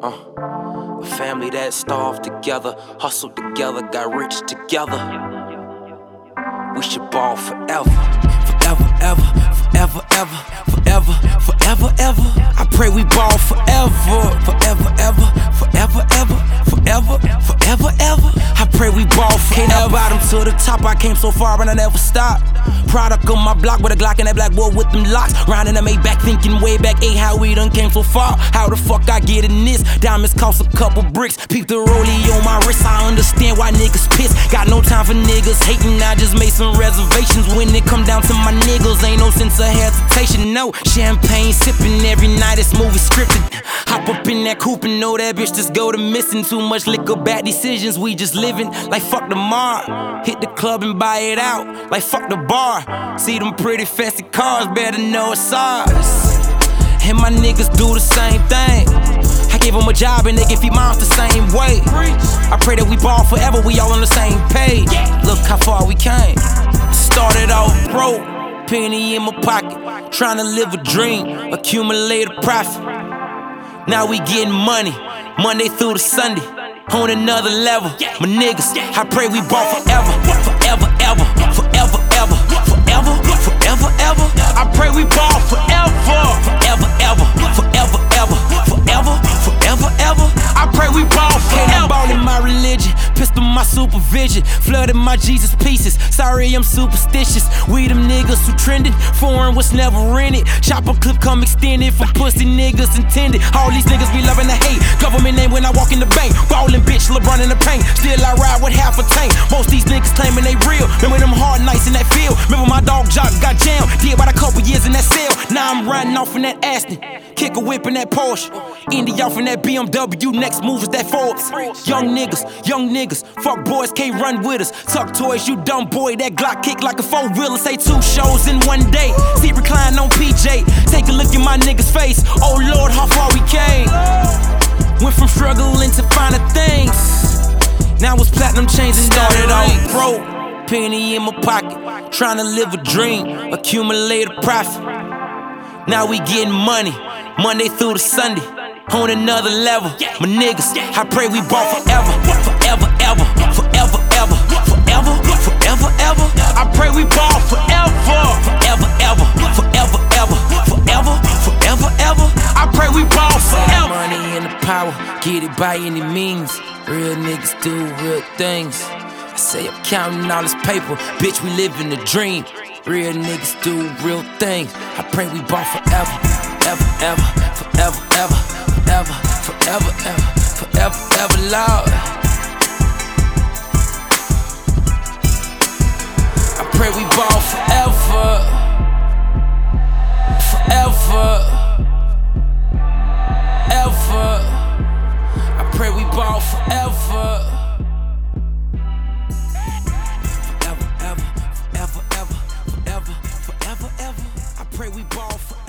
A family that starved together, hustled together, got rich together. We should ball forever. Forever, ever, forever, ever, forever, forever, ever. I pray we ball forever. Forever, ever, forever, ever, forever, forever, ever. I pray we ball forever. Came out bottom to the top, I came so far and I never stopped. Product on my block with a Glock and that black boy with them locks. Riding the Maybach thinking way back, how we done came so far. How the fuck I get in this? Diamonds cost a couple bricks. Peep the rollie on my wrist, I understand why niggas pissed. Got no time for niggas hating, I just made some reservations. When it come down to my niggas, ain't no sense of hesitation, no. Champagne sipping every night, this movie scripted. Hop up in that coupe and know that bitch just go to missing. Too much liquor, bad decisions, we just living like fuck the mob. Hit the club and buy it out like fuck the bar. See them pretty fancy cars, better know it's ours. And my niggas do the same thing. I gave them a job and they can feed moms the same way. I pray that we ball forever, we all on the same page. Look how far we came. Started off broke, penny in my pocket, trying to live a dream, accumulate a profit. Now we getting money, Monday through to Sunday, on another level. My niggas, I pray we ball forever. Forever, ever, forever, ever, forever, forever, ever. I pray we ball forever. Forever, ever, forever, ever, forever, forever, ever. I pray we ball forever. Ball in my religion, pistol my supervision, flooded my Jesus pieces. Sorry, I'm superstitious. We them niggas who trending, foreign was never rented. Chopper clip come extended for pussy niggas intended. All these niggas be loving to hate. Government name when I walk in the bank. Ballin' bitch, LeBron in the paint. Still I ride with half a tank. Most these niggas claiming they real. Remember them hard nights in that field. Remember my dog Jock got jammed. Did about a couple years in that cell. Now I'm riding off in that Aston. Kick a whip in that Porsche. Indy off in that BMW. Next move is that Forbes. Young niggas, fuck boys can't run with us. Tuck toys, you dumb boy. That Glock kick like a four-wheeler. Say 2 shows in one day. See recline on PJ. Take a look in my niggas' face. Oh Lord, how far we came. Went from struggling to finer things. Now it's platinum chains and started off broke, penny in my pocket, trying to live a dream, accumulate a profit. Now we getting money, Monday through to Sunday, on another level. My niggas, I pray we ball forever. Forever, ever, forever, ever, forever, forever, ever. I pray we ball forever. Forever, ever, forever, ever, forever, forever, ever. I pray we ball forever. Money and the power, get it by any means. Real niggas do real things. I say I'm counting all this paper, bitch, we living the dream. Real niggas do real things. I pray we ball forever, ever, ever, forever, ever, forever, forever, ever, forever, ever, Lord. I pray we ball forever, forever, ever. I pray we ball forever. Forever, ever, forever, ever, forever, forever, ever. I pray we ball forever.